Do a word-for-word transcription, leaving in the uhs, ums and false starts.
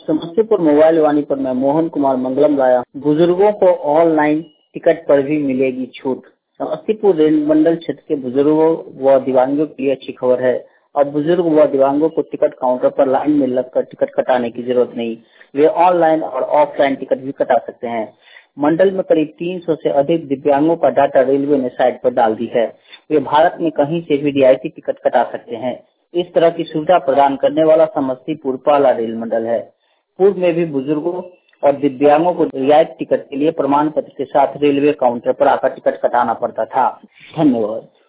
Samastipur mobile वाणी पर मैं मोहन कुमार मंगलम लाया। बुजुर्गों को ऑनलाइन टिकट पर भी मिलेगी छूट। समस्तीपुर रेल मंडल क्षेत्र के बुजुर्गों व दिव्यांगों के लिए अच्छी खबर है। अब बुजुर्ग व दिव्यांगों को टिकट काउंटर पर लाइन में लगकर टिकट कटाने की जरूरत नहीं। वे ऑनलाइन और ऑफलाइन टिकट भी कटा सकते हैं। मंडल में करीब तीन सौ से अधिक दिव्यांगों का डाटा रेलवे ने साइट पर डाल दी है। वे भारत में कहीं से भी रियायती टिकट कटा सकते हैं। इस तरह की सुविधा प्रदान करने वाला समस्तीपुर पहला रेल मंडल है। पूर्व में भी बुजुर्गों और दिव्यांगों को रियायत टिकट के लिए प्रमाण पत्र के साथ रेलवे काउंटर पर आकर टिकट कटाना पड़ता था। धन्यवाद।